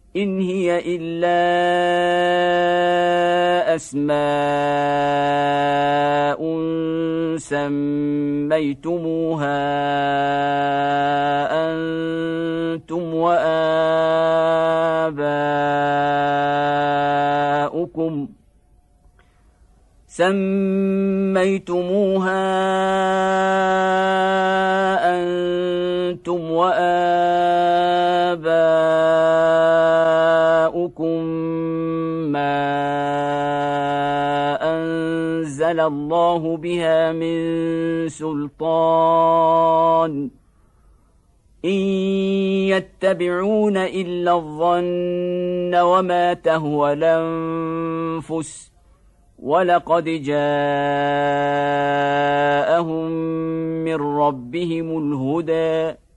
إن هي إلا أسماء سميتموها أنتم وآباؤكم ما أنزل الله بها من سلطان إن يتبعون إلا الظن وما تهوى الأنفس ولقد جاءهم من ربهم الهدى